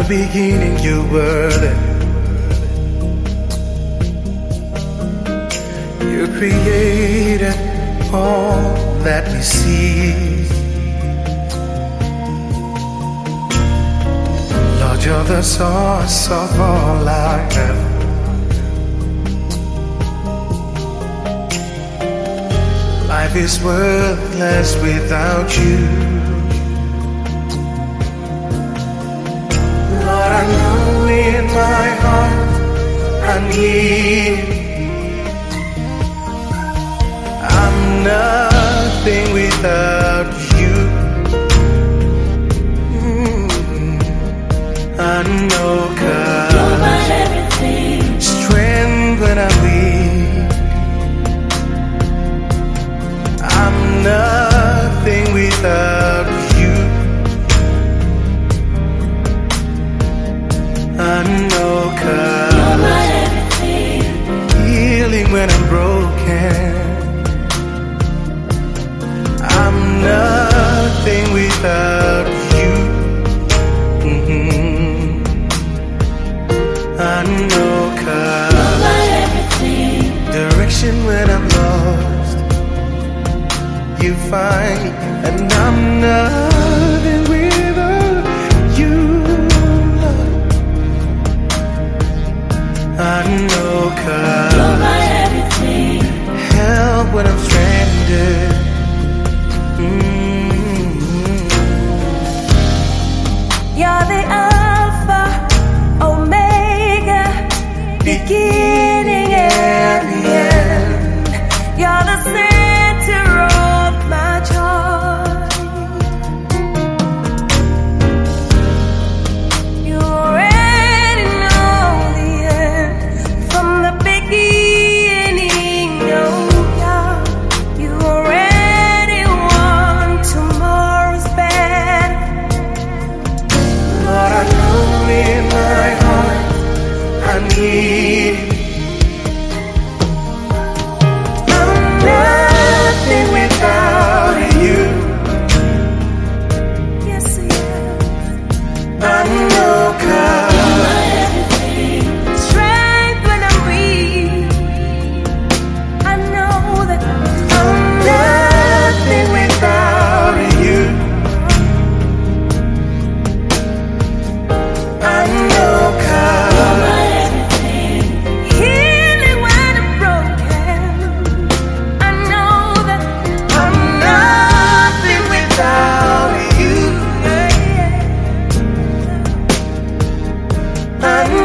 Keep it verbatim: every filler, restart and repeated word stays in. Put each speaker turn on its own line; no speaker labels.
beginning you were there. You created all that we see. Lord, you're the source of all I have. Life is worthless without you. Lord, I know in my heart I need you. I'm nothing without you. Mm-hmm. I know, 'cause
you're my everything.
Strength when I'm weak. I'm nothing without you. I know, 'cause
you're my everything.
Healing when I'm broken. I'm nothing without you. Mm-hmm. I know, 'cause
you're my everything.
Direction when I'm lost, you find me, and I'm nothing without you, Lord. I know, 'cause
you're my everything.
Help when I'm stranded. Mm-hmm.
You're the Alpha, Omega, beginning and the end. You're the center of my joy. You already know the end from the beginning. Oh God, you already won tomorrow's battle.
Lord, I know in my heart I need you. I'm nothing without you.
Yes, yes.
I know, 'cause
You're my everything.
Strength when I'm weak. I know that
I'm nothing without you. I know,
You're
'cause
my everything.
healing when I'm broken. I know that
I'm nothing without you. I